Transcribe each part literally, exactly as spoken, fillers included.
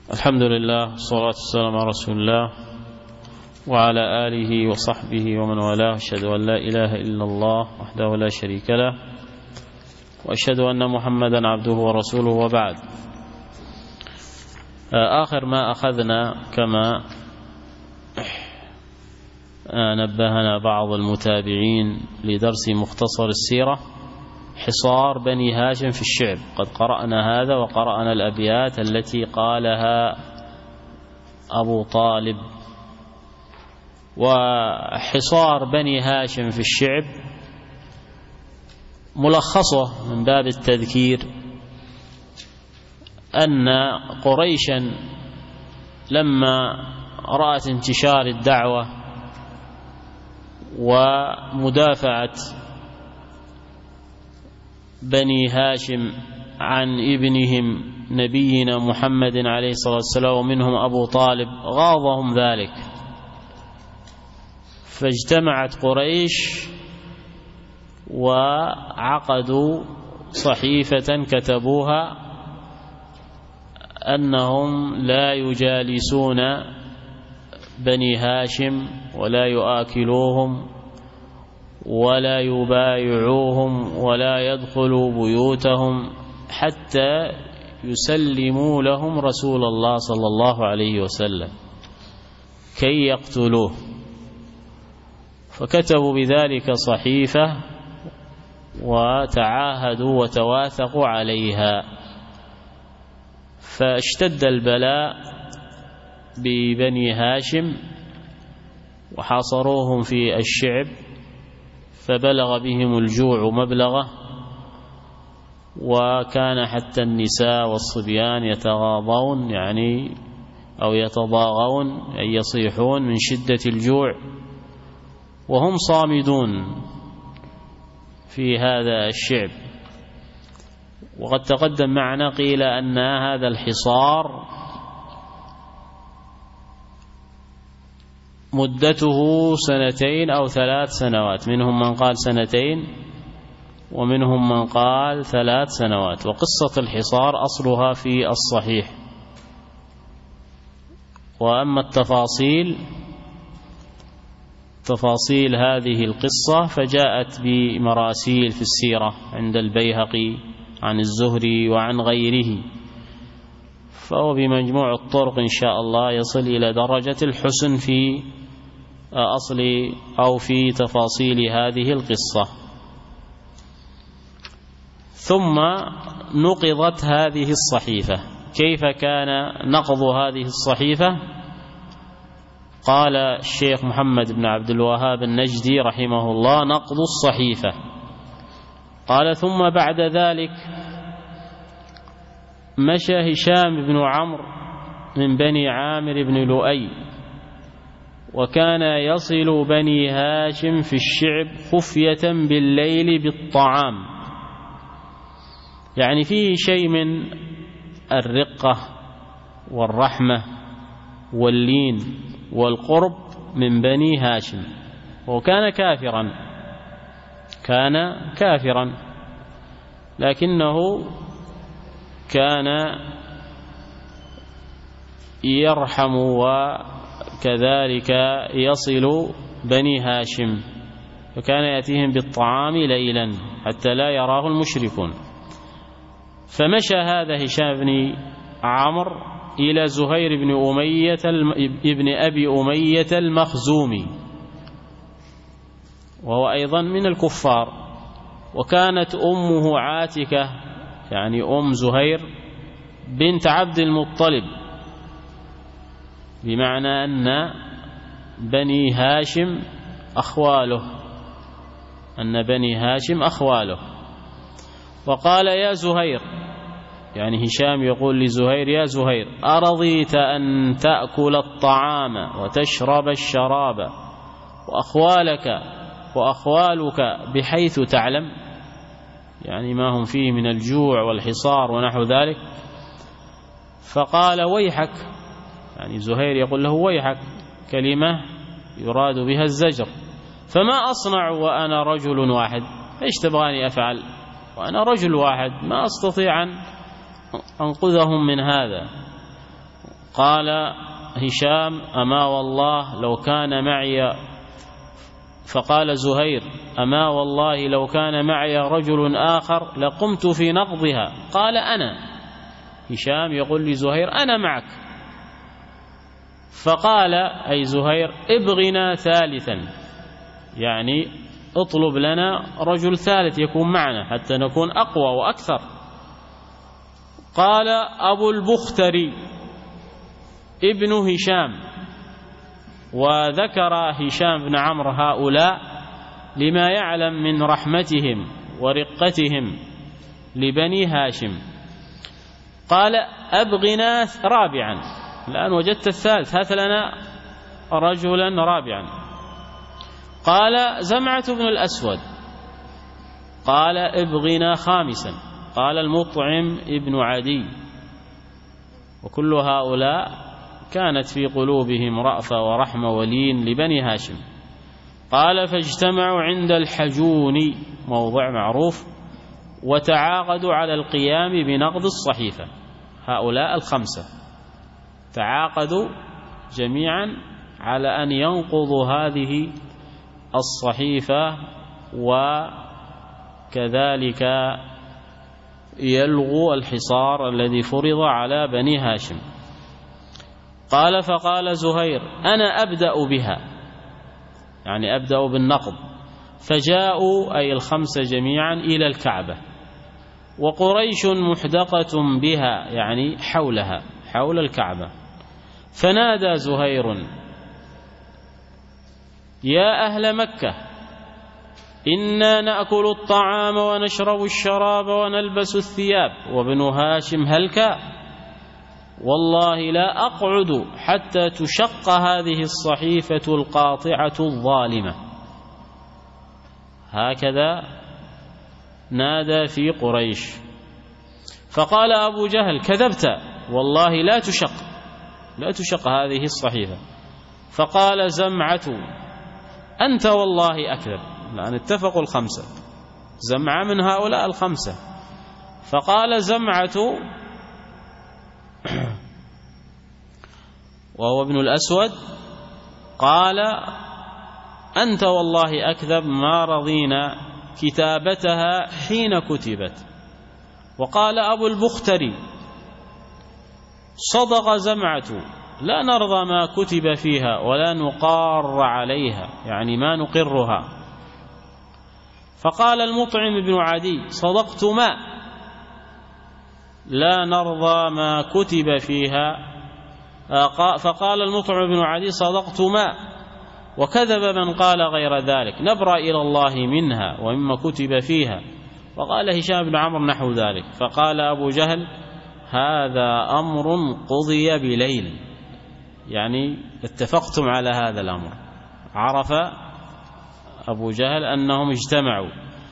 الحمد لله والصلاة والسلام على رسول الله وعلى آله وصحبه ومن والاه. أشهد أن لا إله إلا الله وحده لا شريك له، وأشهد أن محمدا عبده ورسوله، وبعد. آخر ما أخذنا كما نبهنا بعض المتابعين لدرس مختصر السيرة حصار بني هاشم في الشعب. قد قرأنا هذا وقرأنا الأبيات التي قالها أبو طالب. وحصار بني هاشم في الشعب ملخصه من باب التذكير أن قريشا لما رأت انتشار الدعوة ومدافعة بني هاشم عن ابنهم نبينا محمد عليه الصلاة والسلام ومنهم أبو طالب، غاضهم ذلك، فاجتمعت قريش وعقدوا صحيفة كتبوها أنهم لا يجالسون بني هاشم ولا يؤكلوهم ولا يبايعوهم ولا يدخلوا بيوتهم حتى يسلموا لهم رسول الله صلى الله عليه وسلم كي يقتلوه. فكتبوا بذلك صحيفة وتعاهدوا وتواثقوا عليها، فاشتد البلاء ببني هاشم وحاصروهم في الشعب، فبلغ بهم الجوع مبلغه، وكان حتى النساء والصبيان يتغاضون يعني أو يتضاغون أي يصيحون من شدة الجوع، وهم صامدون في هذا الشعب. وقد تقدم معنا قيل أن هذا الحصار مدته سنتين أو ثلاث سنوات، منهم من قال سنتين ومنهم من قال ثلاث سنوات. وقصة الحصار أصلها في الصحيح، وأما التفاصيل تفاصيل هذه القصة فجاءت بمراسيل في السيرة عند البيهقي عن الزهري وعن غيره، فهو بمجموع الطرق إن شاء الله يصل إلى درجة الحسن في أصل أو في تفاصيل هذه القصة. ثم نقضت هذه الصحيفة. كيف كان نقض هذه الصحيفة؟ قال الشيخ محمد بن عبد الوهاب النجدي رحمه الله: نقض الصحيفة. قال: ثم بعد ذلك مشى هشام بن عمرو من بني عامر بن لؤي، وكان يصل بني هاشم في الشعب خفية بالليل بالطعام، يعني فيه شيء من الرقة والرحمة واللين والقرب من بني هاشم. وكان كافرا كان كافرا لكنه كان يرحم وكذلك يصل بني هاشم، فكان يأتيهم بالطعام ليلا حتى لا يراه المشركون. فمشى هذا هشام بن عمرو إلى زهير بن أمية ابن أبي أمية المخزومي، وهو أيضا من الكفار. وكانت أمه عاتكة، يعني أم زهير بنت عبد المطلب، بمعنى أن بني هاشم أخواله أن بني هاشم أخواله. وقال: يا زهير، يعني هشام يقول لزهير: يا زهير، أرضيت أن تأكل الطعام وتشرب الشراب وأخوالك وأخوالك بحيث تعلم، يعني ما هم فيه من الجوع والحصار ونحو ذلك. فقال: ويحك، يعني زهير يقول له: ويحك، كلمة يراد بها الزجر. فما أصنع وأنا رجل واحد؟ إيش تبغاني أفعل وأنا رجل واحد؟ ما أستطيع أن أنقذهم من هذا. قال هشام أما والله لو كان معي فقال زهير أما والله لو كان معي رجل آخر لقمت في نقضها. قال أنا. هشام يقول لزهير أنا معك. فقال أي زهير ابغنا ثالثا، يعني اطلب لنا رجل ثالث يكون معنا حتى نكون أقوى وأكثر. قال أبو البختري ابن هشام. وذكر هشام بن عمرو هؤلاء لما يعلم من رحمتهم ورقتهم لبني هاشم. قال أبغنا رابعا، الآن وجدت الثالث، هات لنا رجلا رابعا. قال زمعة بن الأسود. قال ابغنا خامسا. قال المطعم ابن عدي. وكل هؤلاء كانت في قلوبهم رأفة ورحمة ولين لبني هاشم. قال فاجتمعوا عند الحجون، موضع معروف، وتعاقدوا على القيام بنقض الصحيفة. هؤلاء الخمسة تعاقدوا جميعا على أن ينقضوا هذه الصحيفة، وكذلك يلغوا الحصار الذي فرض على بني هاشم. قال فقال زهير أنا أبدأ بها، يعني أبدأ بالنقض. فجاءوا أي الخمسة جميعا إلى الكعبة، وقريش محدقة بها، يعني حولها، حول الكعبة. فنادى زهير يا أهل مكة إنا نأكل الطعام ونشرب الشراب ونلبس الثياب، وابن هاشم هلك، والله لا أقعد حتى تشق هذه الصحيفة القاطعة الظالمة. هكذا نادى في قريش. فقال أبو جهل كذبت، والله لا تشق، لا تشق هذه الصحيفة. فقال زمعة أنت والله أكذب. لأن اتفقوا الخمسة، زمعة من هؤلاء الخمسة. فقال زمعة وهو ابن الأسود قال أنت والله أكذب، ما رضينا كتابتها حين كتبت. وقال أبو البختري صدق زمعة، لا نرضى ما كتب فيها ولا نقار عليها، يعني ما نقرها. فقال المطعم بن عدي صدقتما، لا نرضى ما كتب فيها. فقال المطعم بن عدي صدقتما، وكذب من قال غير ذلك، نبرأ إلى الله منها ومما كتب فيها. وقال هشام بن عمرو نحو ذلك. فقال أبو جهل هذا أمر قضي بليل، يعني اتفقتم على هذا الأمر. عرف أبو جهل أنهم اجتمعوا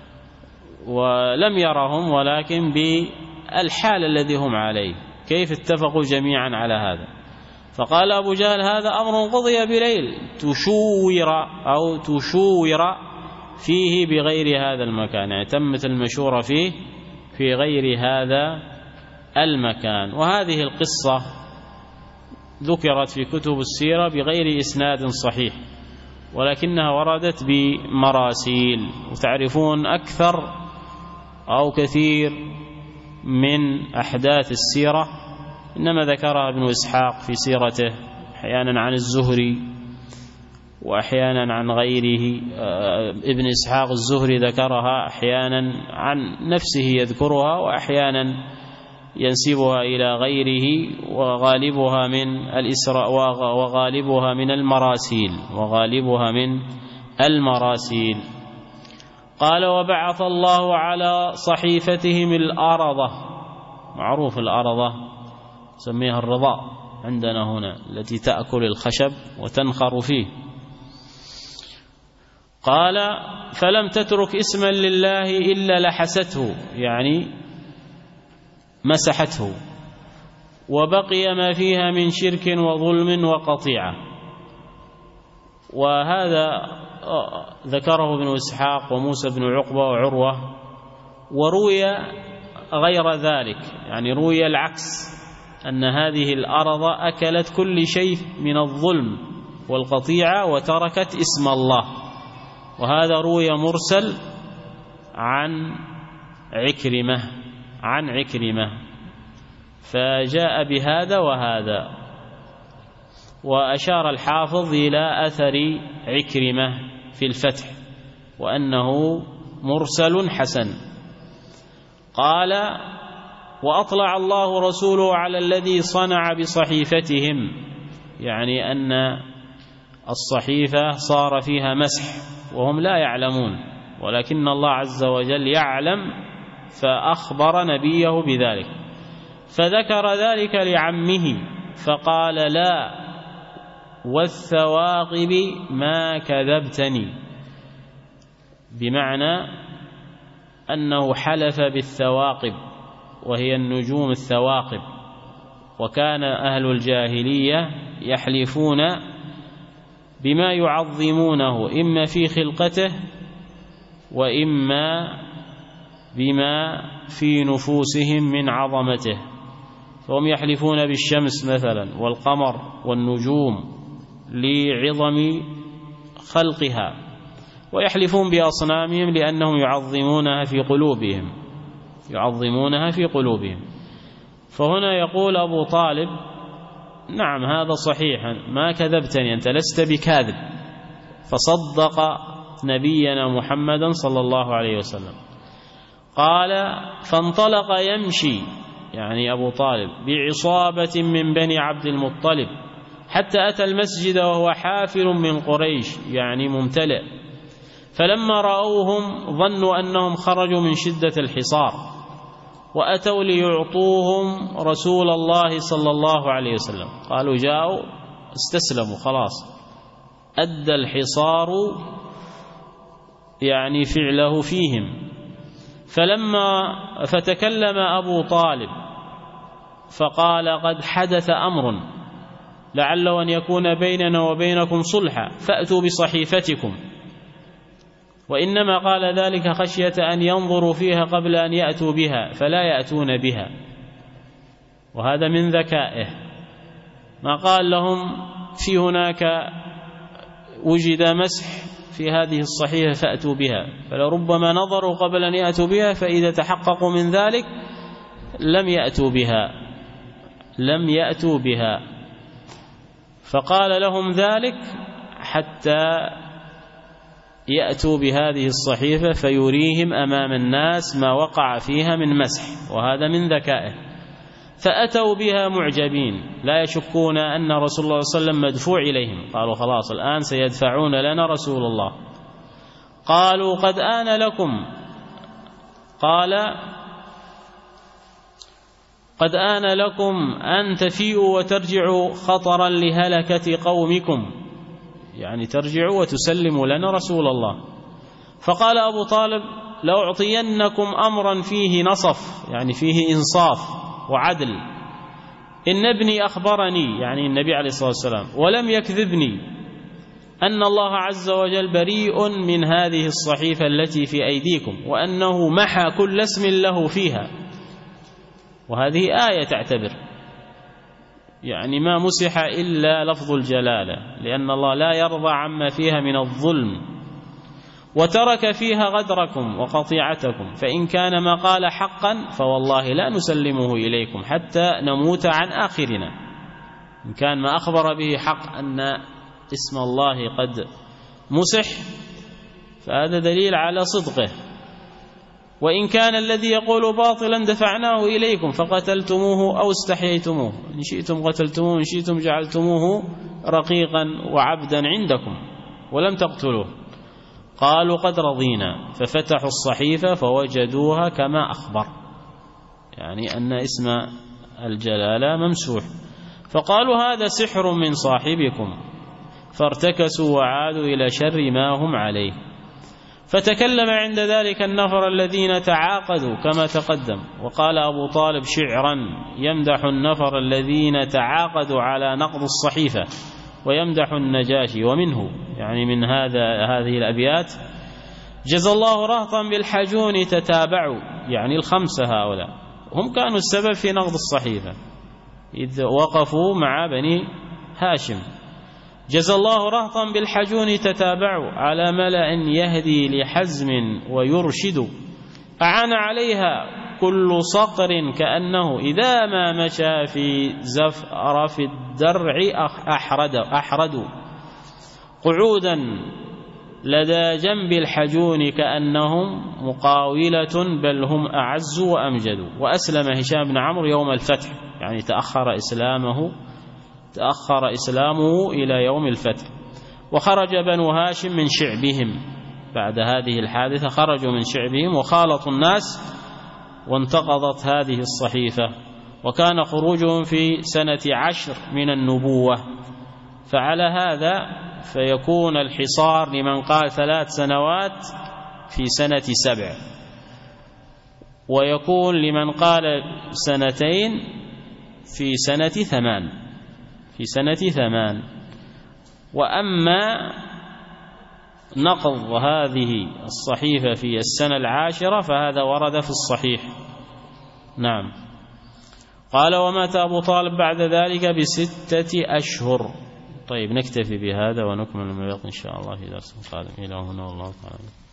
ولم يرهم، ولكن بالحال الذي هم عليه كيف اتفقوا جميعا على هذا. فقال أبو جهل هذا أمر قضي بليل، تشور أو تشور فيه بغير هذا المكان، يعني تمت المشورة فيه في غير هذا المكان. وهذه القصة ذكرت في كتب السيرة بغير إسناد صحيح، ولكنها وردت بمراسيل. وتعرفون أكثر أو كثير من أحداث السيرة إنما ذكرها ابن إسحاق في سيرته، أحيانا عن الزهري وأحيانا عن غيره. ابن إسحاق الزهري ذكرها أحيانا عن نفسه يذكرها، وأحيانا ينسبها إلى غيره، وغالبها من الإسراء وغالبها من المراسيل وغالبها من المراسيل. قال وبعث الله على صحيفتهم الأرضة، معروف الأرضة سميها الرضاء عندنا هنا، التي تأكل الخشب وتنخر فيه. قال فلم تترك اسما لله إلا لحسته، يعني مسحته، وبقي ما فيها من شرك وظلم وقطيعة. وهذا ذكره ابن إسحاق وموسى بن عقبة وعروة. وروي غير ذلك، يعني روي العكس، أن هذه الأرض أكلت كل شيء من الظلم والقطيعة وتركت اسم الله. وهذا روي مرسل عن عكرمة عن عكرمة فجاء بهذا وهذا. وأشار الحافظ إلى أثر عكرمة في الفتح وأنه مرسل حسن. قال: وأطلع الله رسوله على الذي صنع بصحيفتهم، يعني أن الصحيفة صار فيها مسح وهم لا يعلمون، ولكن الله عز وجل يعلم فأخبر نبيه بذلك. فذكر ذلك لعمه فقال: لا، والثواقب ما كذبتني، بمعنى أنه حلف بالثواقب وهي النجوم الثواقب. وكان أهل الجاهلية يحلفون بما يعظمونه إما في خلقته وإما بما في نفوسهم من عظمته، فهم يحلفون بالشمس مثلا والقمر والنجوم لعظم خلقها، ويحلفون بأصنامهم لأنهم يعظمونها في قلوبهم يعظمونها في قلوبهم. فهنا يقول أبو طالب: نعم هذا صحيح، ما كذبتني، أنت لست بكاذب. فصدق نبينا محمدا صلى الله عليه وسلم. قال: فانطلق يمشي، يعني أبو طالب، بعصابة من بني عبد المطلب حتى أتى المسجد وهو حافل من قريش، يعني ممتلئ. فلما رأوهم ظنوا أنهم خرجوا من شدة الحصار، وأتوا ليعطوهم رسول الله صلى الله عليه وسلم. قالوا جاءوا استسلموا، خلاص أدى الحصار يعني فعله فيهم. فلما فتكلم أبو طالب فقال: قد حدث أمر لعله أن يكون بيننا وبينكم صلحا، فأتوا بصحيفتكم. وإنما قال ذلك خشية أن ينظروا فيها قبل أن يأتوا بها، فلا يأتون بها. وهذا من ذكائه، ما قال لهم في هناك وجد مسح في هذه الصحيفة فأتوا بها، فلربما نظروا قبل أن يأتوا بها، فإذا تحققوا من ذلك لم يأتوا بها لم يأتوا بها فقال لهم ذلك حتى يأتوا بهذه الصحيفة فيريهم أمام الناس ما وقع فيها من مسح، وهذا من ذكائه. فأتوا بها معجبين لا يشكون أن رسول الله صلى الله عليه وسلم مدفوع إليهم. قالوا خلاص الآن سيدفعون لنا رسول الله. قالوا: قد آن لكم قال قد آن لكم أن تفيئوا وترجعوا خطرا لهلكة قومكم، يعني ترجعوا وتسلموا لنا رسول الله. فقال أبو طالب: لأعطينكم أمرا فيه نصف، يعني فيه إنصاف وعدل. إن ابني أخبرني، يعني النبي عليه الصلاة والسلام، ولم يكذبني، أن الله عز وجل بريء من هذه الصحيفة التي في أيديكم، وأنه محى كل اسم له فيها. وهذه آية تعتبر، يعني ما مسح إلا لفظ الجلالة، لأن الله لا يرضى عما فيها من الظلم. وترك فيها غدركم وقطيعتكم، فإن كان ما قال حقا فوالله لا نسلمه إليكم حتى نموت عن آخرنا. إن كان ما أخبر به حق أن اسم الله قد مسح فهذا دليل على صدقه. وإن كان الذي يقول باطلا دفعناه إليكم فقتلتموه أو استحييتموه، إن شئتم قتلتموه إن شئتم جعلتموه رقيقا وعبدا عندكم ولم تقتلوه. قالوا: قد رضينا. ففتحوا الصحيفة فوجدوها كما أخبر، يعني أن اسم الجلالة ممسوح. فقالوا: هذا سحر من صاحبكم. فارتكسوا وعادوا إلى شر ما هم عليه. فتكلم عند ذلك النفر الذين تعاقدوا كما تقدم. وقال أبو طالب شعرا يمدح النفر الذين تعاقدوا على نقض الصحيفة ويمدح النجاشي. ومنه يعني من هذا هذه الأبيات: جزى الله رهطا بالحجون تتابعوا، يعني الخمسة هؤلاء هم كانوا السبب في نقض الصحيفة، إذ وقفوا مع بني هاشم. جزى الله رهطا بالحجون تتابعوا على ملأ يهدي لحزم ويرشد، أعان عليها كل صقر كأنه إذا ما مشى في زفرف الدرع أحرد أحردوا، قعودا لدى جنب الحجون كأنهم مقاولة بل هم أعز وأمجد. وأسلم هشام بن عمرو يوم الفتح، يعني تأخر إسلامه تأخر إسلامه إلى يوم الفتح. وخرج بنو هاشم من شعبهم بعد هذه الحادثة، خرجوا من شعبهم وخالطوا الناس وانتقضت هذه الصحيفة. وكان خروجهم في سنة عشر من النبوة، فعلى هذا فيكون الحصار لمن قال ثلاث سنوات في سنة سبع، ويكون لمن قال سنتين في سنة ثمان في سنة ثمان. وأما نقض هذه الصحيفة في السنة العاشرة فهذا ورد في الصحيح. نعم. قال ومات أبو طالب بعد ذلك بستة أشهر. طيب نكتفي بهذا ونكمل ما بقي إن شاء الله في درس قادم. إلى هنا والله تعالى.